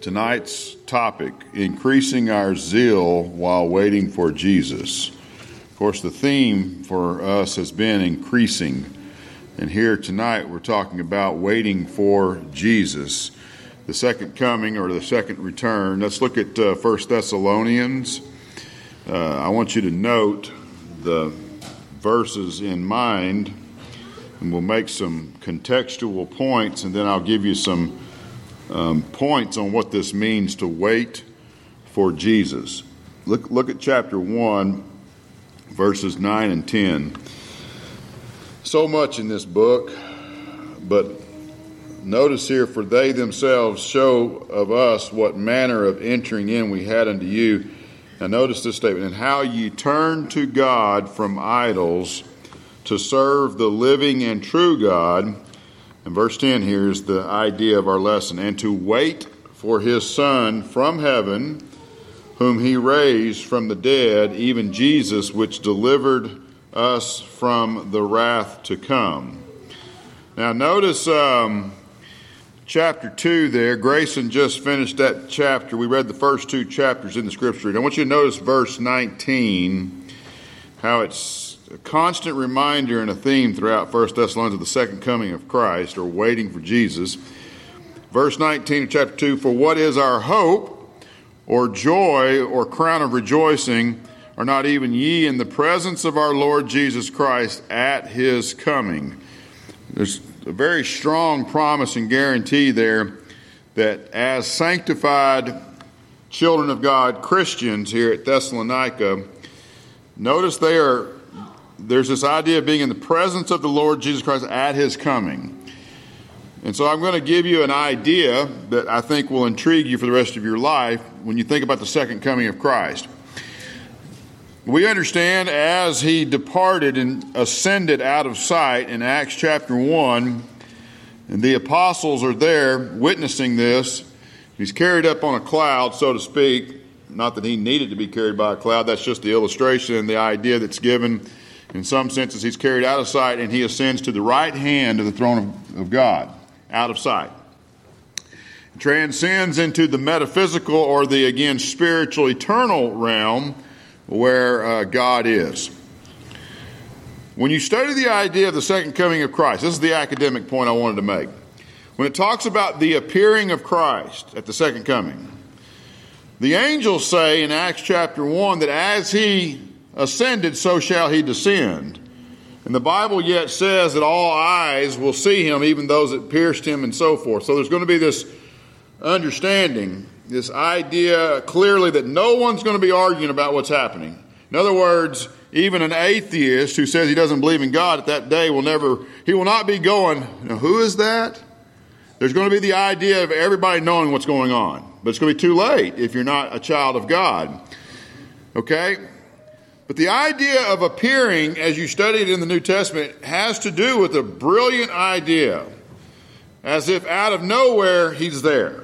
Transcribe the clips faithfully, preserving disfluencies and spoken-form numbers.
Tonight's topic, increasing our zeal while waiting for Jesus. Of course, the theme for us has been increasing. And here tonight we're talking about waiting for Jesus, the second coming or the second return. Let's look at uh, First Thessalonians. Uh, I want you to note the verses in mind, and we'll make some contextual points, and then I'll give you some um, points on what this means to wait for Jesus. Look, look at chapter one, verses nine and ten. So much in this book, but notice here, for they themselves show of us what manner of entering in we had unto you. Now notice this statement, and how ye turn to God from idols to serve the living and true God. And verse ten here is the idea of our lesson. And to wait for his Son from heaven, whom he raised from the dead, even Jesus, which delivered us from the wrath to come. Now notice um, chapter two there. Grayson just finished that chapter. We read the first two chapters in the scripture. And I want you to notice verse nineteen, how it's a constant reminder and a theme throughout First Thessalonians of the second coming of Christ, or waiting for Jesus. Verse nineteen of chapter two, for what is our hope, or joy, or crown of rejoicing, are not even ye in the presence of our Lord Jesus Christ at his coming? There's a very strong promise and guarantee there that as sanctified children of God, Christians here at Thessalonica, notice they are, there's this idea of being in the presence of the Lord Jesus Christ at his coming. And so I'm going to give you an idea that I think will intrigue you for the rest of your life when you think about the second coming of Christ. We understand as he departed and ascended out of sight in Acts chapter one, and the apostles are there witnessing this. He's carried up on a cloud, so to speak. Not that he needed to be carried by a cloud. That's just the illustration and the idea that's given. In some senses, he's carried out of sight and he ascends to the right hand of the throne of, of God, out of sight. Transcends into the metaphysical, or the, again, spiritual, eternal realm where uh, God is. When you study the idea of the second coming of Christ, this is the academic point I wanted to make. When it talks about the appearing of Christ at the second coming, the angels say in Acts chapter one that as he ascended, so shall he descend. And the Bible yet says that all eyes will see him, even those that pierced him, and so forth. So there's going to be this understanding, this idea clearly that no one's going to be arguing about what's happening. In other words, even an atheist who says he doesn't believe in God at that day will never, he will not be going, now who is that? There's going to be the idea of everybody knowing what's going on. But it's going to be too late if you're not a child of God. Okay? But the idea of appearing, as you study it in the New Testament, has to do with a brilliant idea. As if out of nowhere, he's there.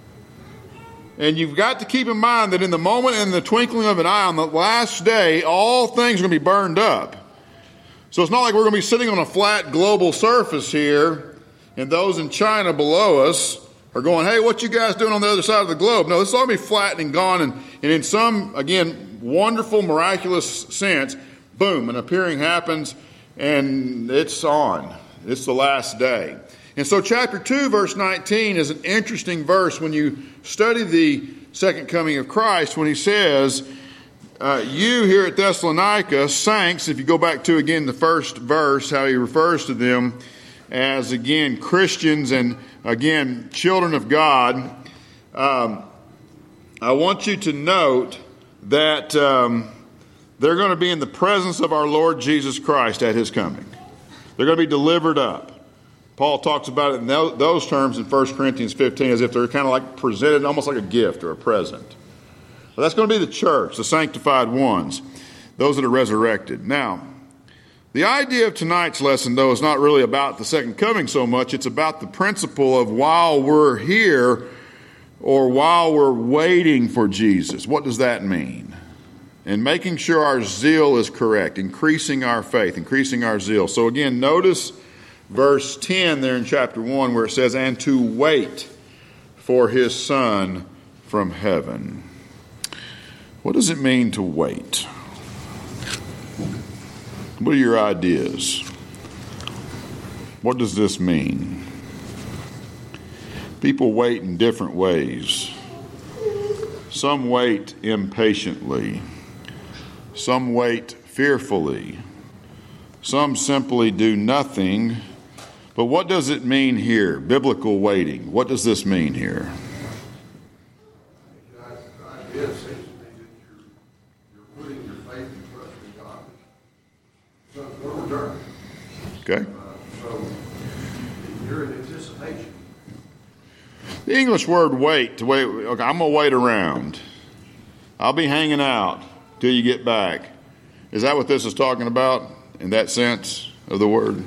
And you've got to keep in mind that in the moment, in the twinkling of an eye, on the last day, all things are going to be burned up. So it's not like we're going to be sitting on a flat global surface here, and those in China below us are going, hey, what you guys doing on the other side of the globe? No, this is all going to be flat and gone. And, and in some, again, wonderful, miraculous sense, boom, an appearing happens, and it's on. It's the last day. And so chapter two, verse nineteen is an interesting verse when you study the second coming of Christ, when he says, uh, you here at Thessalonica, saints, if you go back to, again, the first verse, how he refers to them as, again, Christians and, again, children of God, um, I want you to note that um, they're going to be in the presence of our Lord Jesus Christ at his coming. They're going to be delivered up. Paul talks about it in those terms in First Corinthians fifteen, as if they're kind of like presented almost like a gift or a present. Well, that's going to be the church, the sanctified ones, those that are resurrected. Now, the idea of tonight's lesson, though, is not really about the second coming so much. It's about the principle of while we're here, or while we're waiting for Jesus. What does that mean? And making sure our zeal is correct, increasing our faith, increasing our zeal. So again, notice verse ten there in chapter one where it says, and to wait for his Son from heaven. What does it mean to wait? What are your ideas? What does this mean? People wait in different ways. Some wait impatiently. Some wait fearfully. Some simply do nothing. But what does it mean here? Biblical waiting. What does this mean here? The idea seems to me that you're, you're putting your faith and trust in God. So we're returning. Okay. Uh, so you're in anticipation. The English word wait, to wait, okay, I'm going to wait around. I'll be hanging out till you get back. Is that what this is talking about in that sense of the word?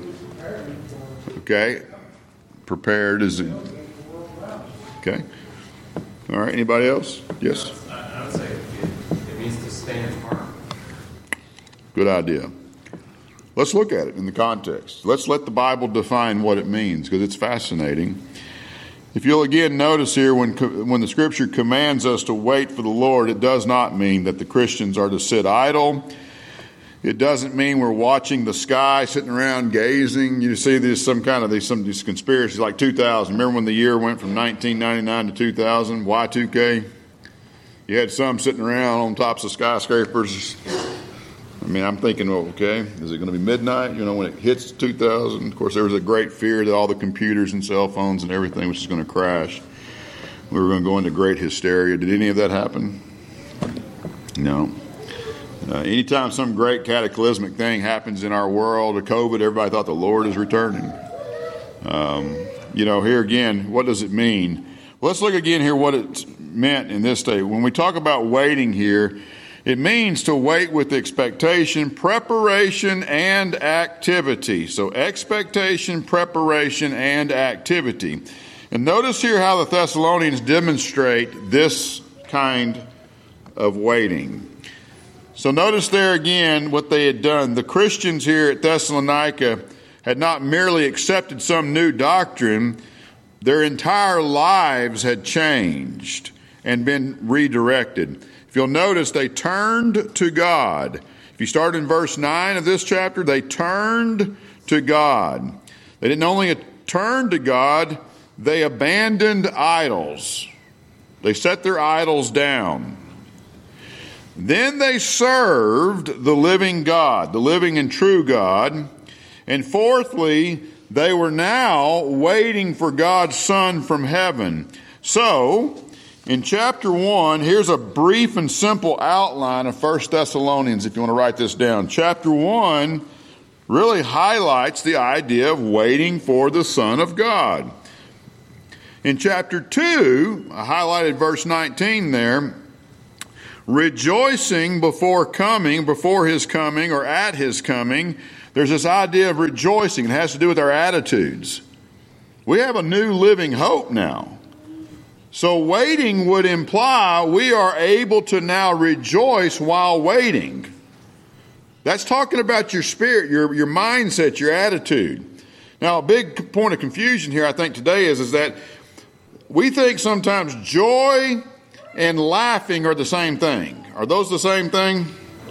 Okay. Prepared is it? Okay. All right. Anybody else? Yes? I would say it, it means to stand firm. Good idea. Let's look at it in the context. Let's let the Bible define what it means, because it's fascinating. If you'll again notice here, when when the Scripture commands us to wait for the Lord, it does not mean that the Christians are to sit idle. It doesn't mean we're watching the sky, sitting around gazing. You see there's some kind of these some these conspiracies like two thousand. Remember when the year went from nineteen ninety-nine to two thousand, Y two K? You had some sitting around on tops of skyscrapers. I mean, I'm thinking, well, okay, is it going to be midnight? You know, when it hits two thousand? Of course, there was a great fear that all the computers and cell phones and everything was just going to crash. We were going to go into great hysteria. Did any of that happen? No. Uh, anytime some great cataclysmic thing happens in our world, or COVID, everybody thought the Lord is returning. Um, you know, here again, what does it mean? Well, let's look again here what it meant in this day. When we talk about waiting here, it means to wait with expectation, preparation, and activity. So expectation, preparation, and activity. And notice here how the Thessalonians demonstrate this kind of waiting. So notice there again what they had done. The Christians here at Thessalonica had not merely accepted some new doctrine, their entire lives had changed and been redirected. If you'll notice, they turned to God. If you start in verse nine of this chapter, they turned to God. They didn't only turn to God, they abandoned idols. They set their idols down. Then they served the living God, the living and true God. And fourthly, they were now waiting for God's Son from heaven. So, in chapter one, here's a brief and simple outline of First Thessalonians, if you want to write this down. Chapter one really highlights the idea of waiting for the Son of God. In chapter two, I highlighted verse nineteen there, rejoicing before coming, before his coming or at his coming. There's this idea of rejoicing. It has to do with our attitudes. We have a new living hope now. So waiting would imply we are able to now rejoice while waiting. That's talking about your spirit, your, your mindset, your attitude. Now, a big point of confusion here, I think, today is, is that we think sometimes joy and laughing are the same thing. Are those the same thing?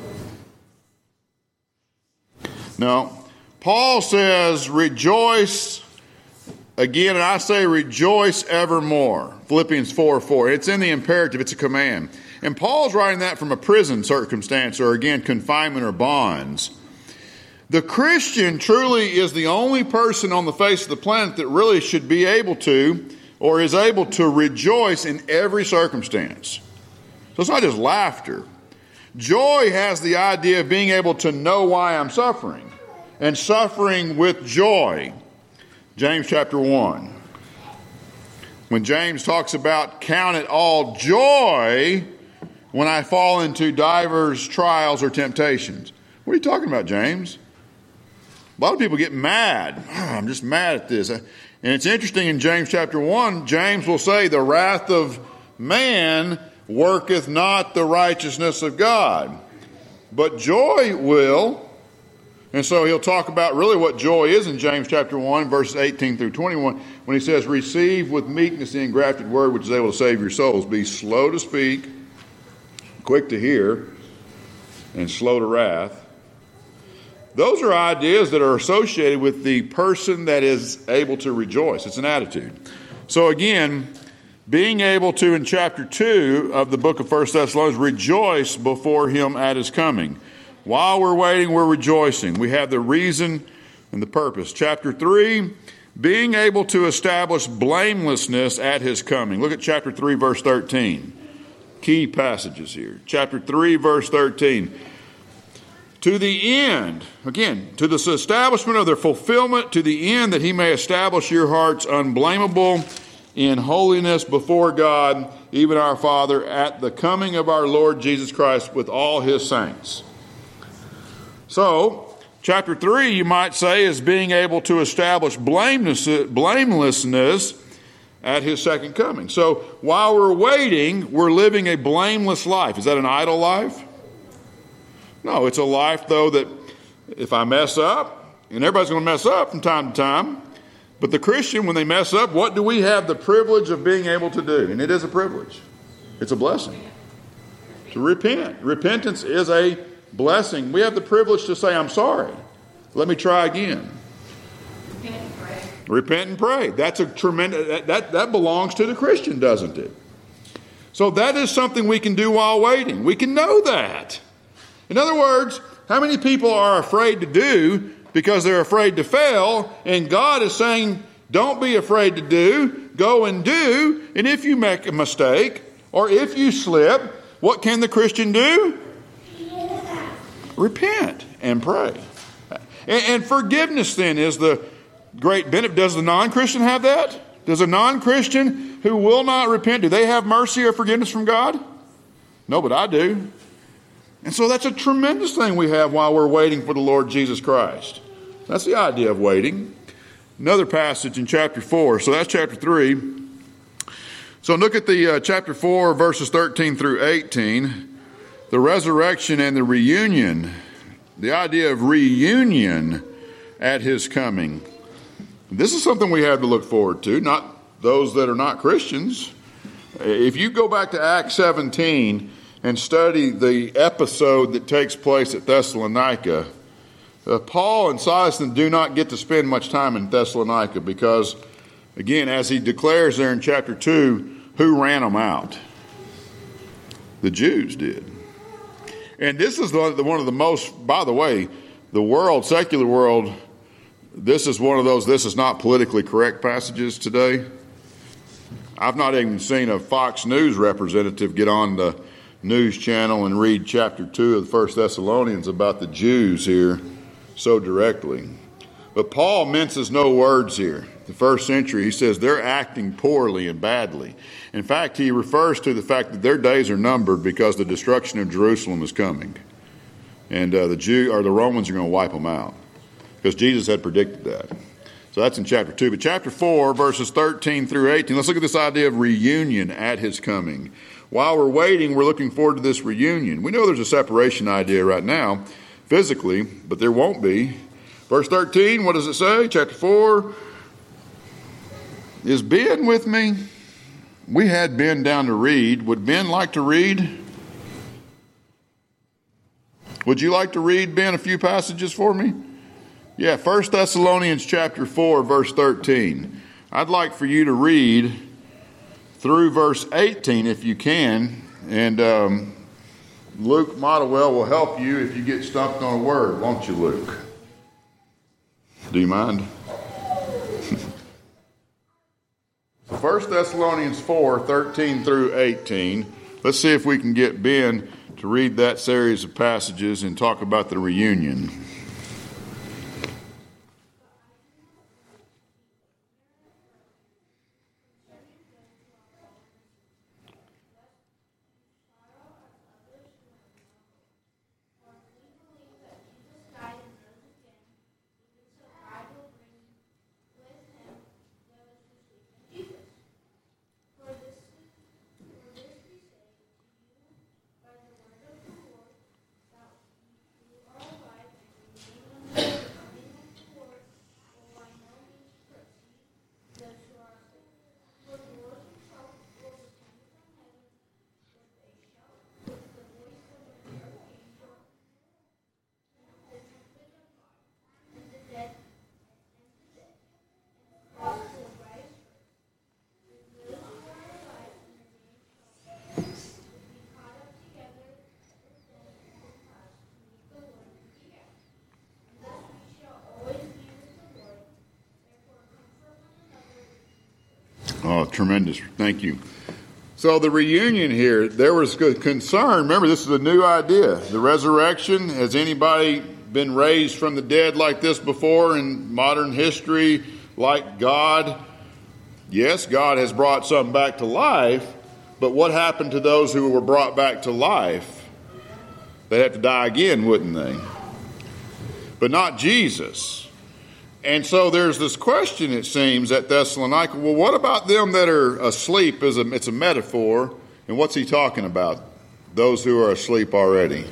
No. Paul says, rejoice again, and I say rejoice evermore. Philippians four four. It's in the imperative. It's a command. And Paul's writing that from a prison circumstance, or again, confinement or bonds. The Christian truly is the only person on the face of the planet that really should be able to, or is able to rejoice in every circumstance. So it's not just laughter. Joy has the idea of being able to know why I'm suffering, and suffering with joy. James chapter one. When James talks about count it all joy when I fall into divers trials or temptations. What are you talking about, James? A lot of people get mad. I'm just mad at this. And it's interesting in James chapter one, James will say, the wrath of man worketh not the righteousness of God. But joy will. And so he'll talk about really what joy is in James chapter one, verses eighteen through twenty-one, when he says, receive with meekness the engrafted word which is able to save your souls. Be slow to speak, quick to hear, and slow to wrath. Those are ideas that are associated with the person that is able to rejoice. It's an attitude. So again, being able to, in chapter two of the book of First Thessalonians, rejoice before him at his coming. While we're waiting, we're rejoicing. We have the reason and the purpose. Chapter three, being able to establish blamelessness at his coming. Look at chapter three, verse thirteen. Key passages here. Chapter three, verse thirteen. To the end, again, to the establishment of their fulfillment, to the end that he may establish your hearts unblameable in holiness before God, even our Father, at the coming of our Lord Jesus Christ with all his saints. So, chapter three, you might say, is being able to establish blamelessness at his second coming. So, while we're waiting, we're living a blameless life. Is that an idle life? No, it's a life, though, that if I mess up, and everybody's going to mess up from time to time, but the Christian, when they mess up, what do we have the privilege of being able to do? And it is a privilege. It's a blessing. To repent. Repentance is a blessing. We have the privilege to say, I'm sorry. Let me try again. Repent and pray. Repent and pray. That's a tremendous, that, that, that belongs to the Christian, doesn't it? So that is something we can do while waiting. We can know that. In other words, how many people are afraid to do because they're afraid to fail? And God is saying, don't be afraid to do, go and do. And if you make a mistake or if you slip, what can the Christian do? Repent and pray. And, and forgiveness then is the great benefit. Does the non-Christian have that? Does a non-Christian who will not repent, do they have mercy or forgiveness from God? No, but I do. And so that's a tremendous thing we have while we're waiting for the Lord Jesus Christ. That's the idea of waiting. Another passage in chapter four. So that's chapter three. So look at the uh, chapter four, verses thirteen through eighteen. The resurrection and the reunion. The idea of reunion at his coming. This is something we have to look forward to, not those that are not Christians. If you go back to Acts seventeen and study the episode that takes place at Thessalonica, uh, Paul and Silas do not get to spend much time in Thessalonica because, again, as he declares there in chapter two, who ran them out? The Jews did. And this is the, the, one of the most, by the way, the world, secular world, this is one of those, this is not politically correct passages today. I've not even seen a Fox News representative get on the news channel and read chapter two of the First Thessalonians about the Jews here so directly. But Paul minces no words here. The first century, he says they're acting poorly and badly. In fact, he refers to the fact that their days are numbered because the destruction of Jerusalem is coming. And uh, the Jew or the Romans are going to wipe them out because Jesus had predicted that. So that's in chapter two. But chapter four, verses thirteen through eighteen, let's look at this idea of reunion at his coming. While we're waiting, we're looking forward to this reunion. We know there's a separation idea right now, physically, but there won't be. Verse thirteen, what does it say? Chapter four. Is Ben with me? We had Ben down to read. Would Ben like to read? Would you like to read, Ben, a few passages for me? Yeah, First Thessalonians chapter four, verse thirteen. I'd like for you to read through verse eighteen if you can. And um, Luke Modewell will help you if you get stumped on a word, won't you, Luke? Do you mind? First Thessalonians four, thirteen through eighteen. Let's see if we can get Ben to read that series of passages and talk about the reunion. Oh, tremendous. Thank you. So the reunion here, there was good concern. Remember, this is a new idea. The resurrection, has anybody been raised from the dead like this before in modern history, like God? Yes, God has brought something back to life, but what happened to those who were brought back to life? They'd have to die again, wouldn't they? But not Jesus. And so there's this question, it seems, at Thessalonica. Well, what about them that are asleep? Is a, it's a metaphor. And what's he talking about? Those who are asleep already.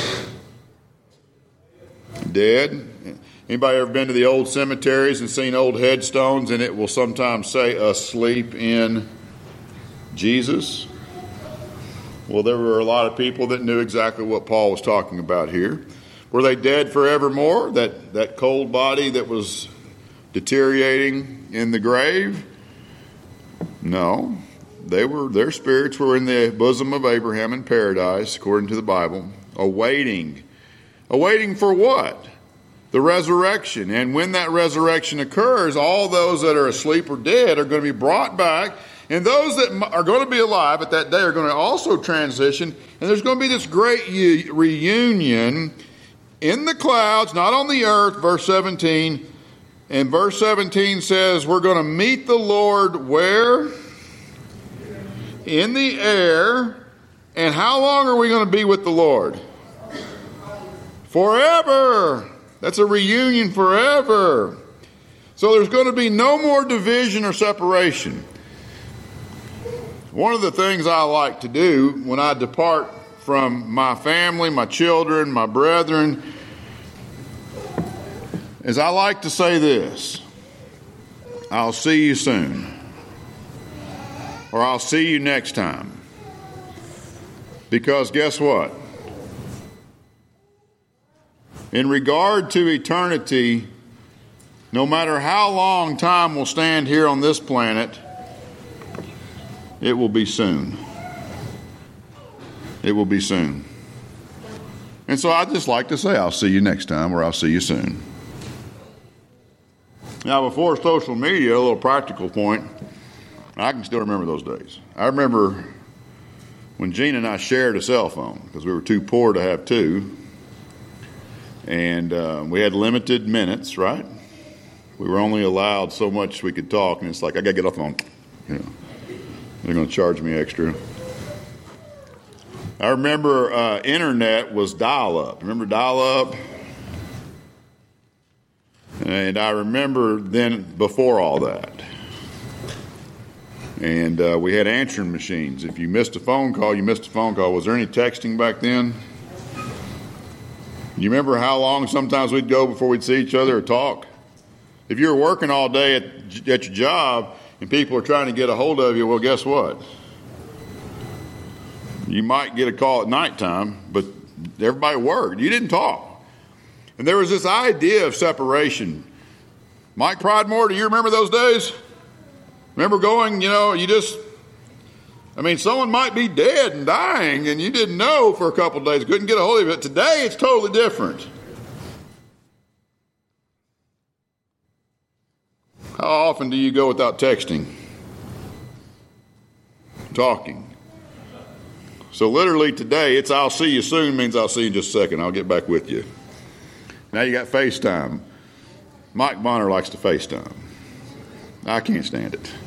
Dead. Anybody ever been to the old cemeteries and seen old headstones, and it will sometimes say asleep in Jesus? Well, there were a lot of people that knew exactly what Paul was talking about here. Were they dead forevermore? That that cold body that was deteriorating in the grave? No. They were their spirits were in the bosom of Abraham in paradise, according to the Bible, awaiting. Awaiting for what? The resurrection. And when that resurrection occurs, all those that are asleep or dead are going to be brought back. And those that are going to be alive at that day are going to also transition. And there's going to be this great u- reunion in the clouds, not on the earth, verse seventeen. And verse seventeen says we're going to meet the Lord where? In the air. And how long are we going to be with the Lord? Forever. That's a reunion forever. So there's going to be no more division or separation. One of the things I like to do when I depart from my family, my children, my brethren, is I like to say this: I'll see you soon. Or I'll see you next time. Because guess what? In regard to eternity, no matter how long time will stand here on this planet, it will be soon. It will be soon. And so I just like to say, I'll see you next time, or I'll see you soon. Now, before social media, a little practical point, I can still remember those days. I remember when Gene and I shared a cell phone, because we were too poor to have two. And uh, we had limited minutes, right? We were only allowed so much we could talk, and it's like, I got to get off the phone. You know, they're going to charge me extra. I remember uh, internet was dial-up. Remember dial-up? And I remember then before all that. And uh, we had answering machines. If you missed a phone call, you missed a phone call. Was there any texting back then? You remember how long sometimes we'd go before we'd see each other or talk? If you were working all day at, at your job and people are trying to get a hold of you, well, guess what? You might get a call at nighttime, but everybody worked. You didn't talk. And there was this idea of separation. Mike Pridemore, do you remember those days? Remember going, you know, you just... I mean, someone might be dead and dying, and you didn't know for a couple of days, couldn't get a hold of it. Today, it's totally different. How often do you go without texting? Talking. So literally today, it's I'll see you soon means I'll see you in just a second. I'll get back with you. Now you got FaceTime. Mike Bonner likes to FaceTime. I can't stand it.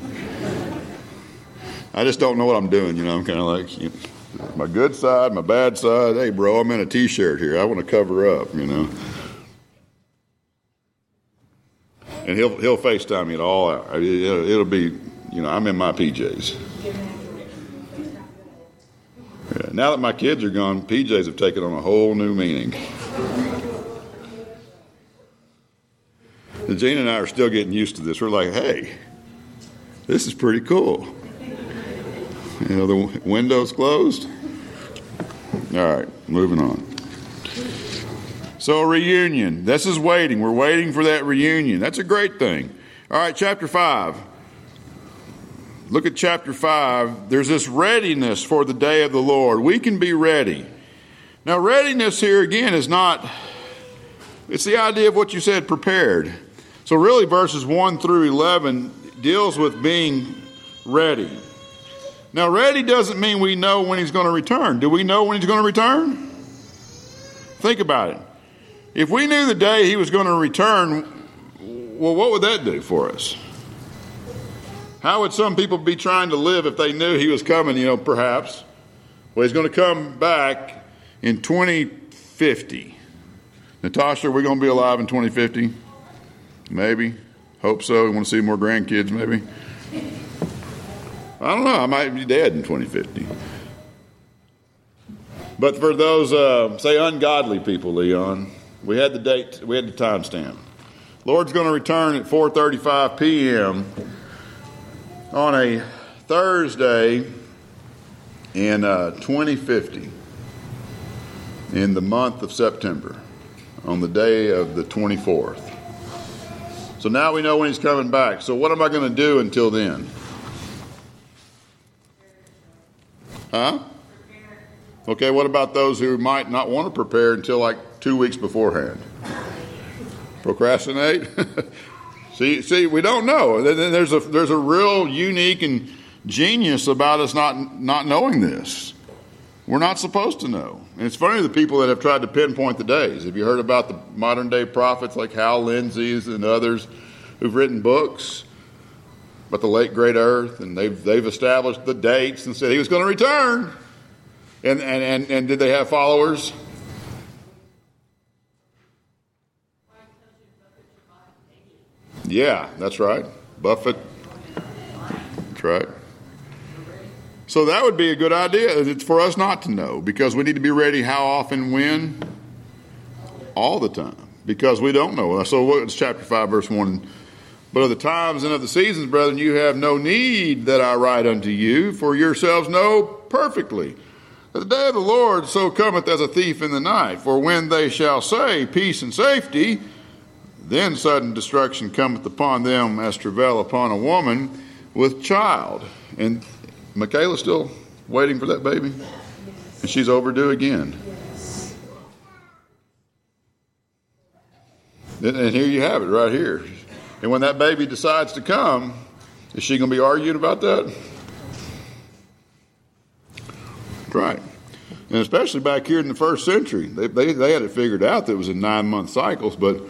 I just don't know what I'm doing, you know. I'm kind of like, you know, my good side, my bad side. Hey, bro, I'm in a T-shirt here. I want to cover up, you know. And he'll he'll FaceTime me at all hours. It'll, it'll be, you know, I'm in my P Js. Yeah, now that my kids are gone, P Js have taken on a whole new meaning. And Gene and I are still getting used to this. We're like, hey, this is pretty cool. You know, the w- window's closed. All right, moving on. So a reunion. This is waiting. We're waiting for that reunion. That's a great thing. All right, chapter five. Look at chapter five. There's this readiness for the day of the Lord. We can be ready. Now, readiness here again is not, it's the idea of what you said, prepared. So really verses one through eleven deals with being ready. Now, ready doesn't mean we know when he's going to return. Do we know when he's going to return? Think about it. If we knew the day he was going to return, well, what would that do for us? How would some people be trying to live if they knew he was coming, you know, perhaps? Well, he's going to come back in twenty fifty. Natasha, are we going to be alive in twenty fifty? Maybe. Hope so. We want to see more grandkids, maybe. I don't know. I might be dead in twenty fifty. But for those, uh, say, ungodly people, Leon, we had the date, we had the timestamp. Lord's going to return at four thirty-five p.m. on a Thursday in uh, twenty fifty, in the month of September, on the day of the twenty-fourth. So now we know when he's coming back. So what am I going to do until then? Huh? Okay, what about those who might not want to prepare until like two weeks beforehand? Procrastinate? see, see, we don't know. There's a there's a real unique and genius about us not not knowing this. We're not supposed to know. And it's funny, the people that have tried to pinpoint the days. Have you heard about the modern day prophets like Hal Lindsey's and others who've written books about the late great earth, and they've they've established the dates and said he was going to return. And and, and, and did they have followers? Yeah, that's right. Buffett. That's right. So that would be a good idea. It's for us not to know, because we need to be ready how often, when? All the time. Because we don't know. So it's chapter five, verse one. But of the times and of the seasons, brethren, you have no need that I write unto you, for yourselves know perfectly that the day of the Lord so cometh as a thief in the night. For when they shall say, peace and safety, then sudden destruction cometh upon them as travail upon a woman with child. And Michaela's still waiting for that baby? And she's overdue again. And here you have it right here. And when that baby decides to come, is she going to be arguing about that? Right. And especially back here in the first century. They, they, they had it figured out that it was in nine-month cycles, but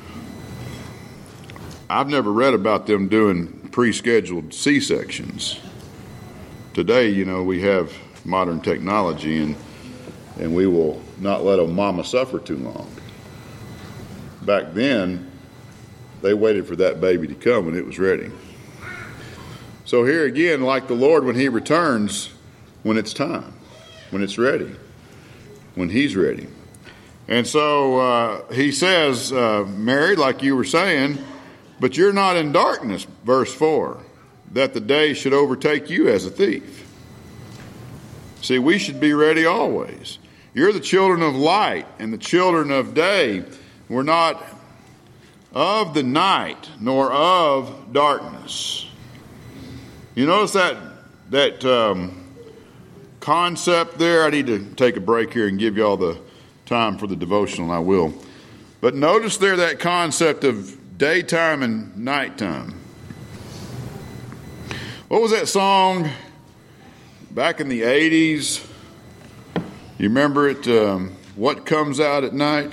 I've never read about them doing pre-scheduled C-sections. Today, you know, we have modern technology, and and we will not let a mama suffer too long. Back then, they waited for that baby to come when it was ready. So here again, like the Lord, when he returns, when it's time, when it's ready, when he's ready. And so uh, he says, uh, Mary, like you were saying, but you're not in darkness, verse four, that the day should overtake you as a thief. See, we should be ready always. You're the children of light and the children of day. We're not of the night nor of darkness. You notice that that um, concept there? I need to take a break here and give you all the time for the devotional, and I will. But notice there that concept of daytime and nighttime. What was that song back in the eighties? You remember it? Um, what comes out at night?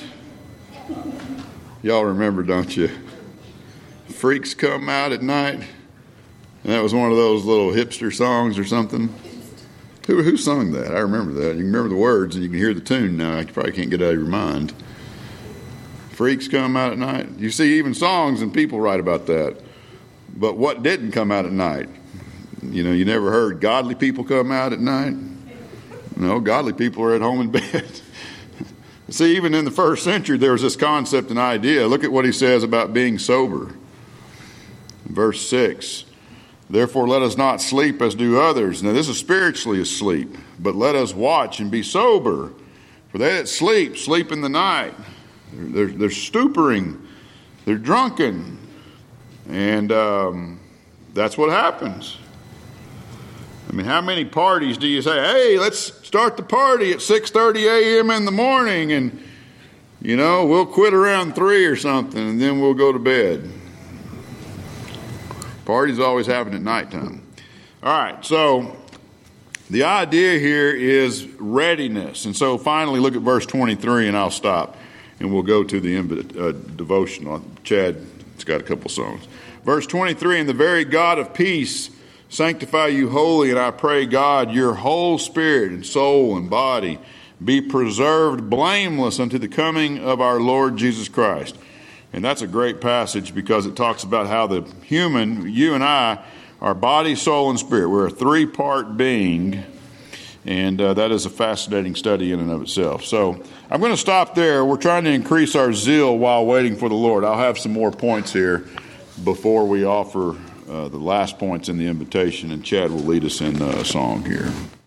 Y'all remember, don't you? Freaks come out at night. And that was one of those little hipster songs or something. Who who sung that? I remember that. You can remember the words and you can hear the tune now. You probably can't get it out of your mind. Freaks come out at night. You see even songs and people write about that. But what didn't come out at night? You know, you never heard godly people come out at night? No, godly people are at home in bed. See, even in the first century, there was this concept and idea. Look at what he says about being sober. Verse six, therefore let us not sleep as do others. Now this is spiritually asleep, but let us watch and be sober. For they that sleep, sleep in the night. They're, they're, they're stuporing. They're drunken. And um, that's what happens. I mean, how many parties do you say, hey, let's start the party at six thirty a.m. in the morning and, you know, we'll quit around three or something and then we'll go to bed. Parties always happen at nighttime. All right, so the idea here is readiness. And so finally, look at verse twenty-three, and I'll stop, and we'll go to the uh, devotional. Chad's got a couple songs. Verse twenty-three, and the very God of peace sanctify you wholly, and I pray, God, your whole spirit and soul and body be preserved blameless unto the coming of our Lord Jesus Christ. And that's a great passage because it talks about how the human, you and I, are body, soul, and spirit. We're a three-part being, and uh, that is a fascinating study in and of itself. So I'm going to stop there. We're trying to increase our zeal while waiting for the Lord. I'll have some more points here before we offer uh, the last points in the invitation, and Chad will lead us in a song here.